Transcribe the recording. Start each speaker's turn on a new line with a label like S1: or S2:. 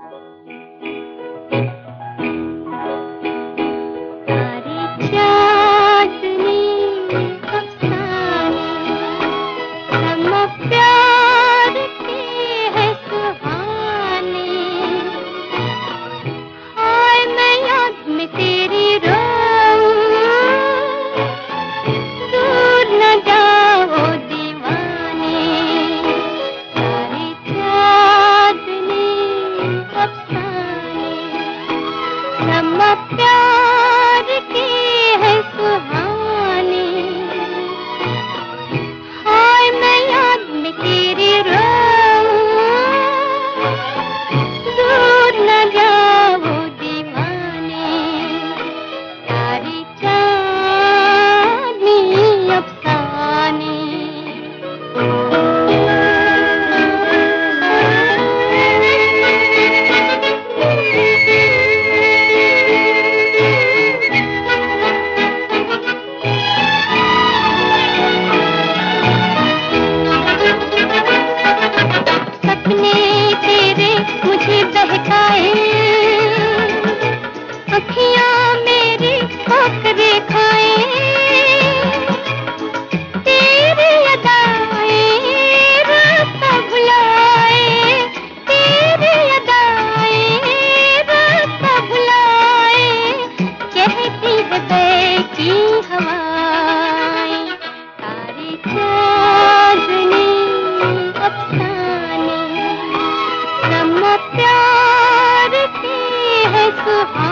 S1: प्यार की है सुहानी, हाय मैं याद में तेरी रहूं, दूर न जाओ दीवाने, तारी चांदनी अफसाने। बहकाए अखियां मेरी ठोकरे खाए, तेरी अदाएं रास्ता भुलाए, तेरी अदाएं रास्ता भुलाए, कहती है बहकी हवाएं, तारी चांदनी अफसाने, प्यार की है सुहानी।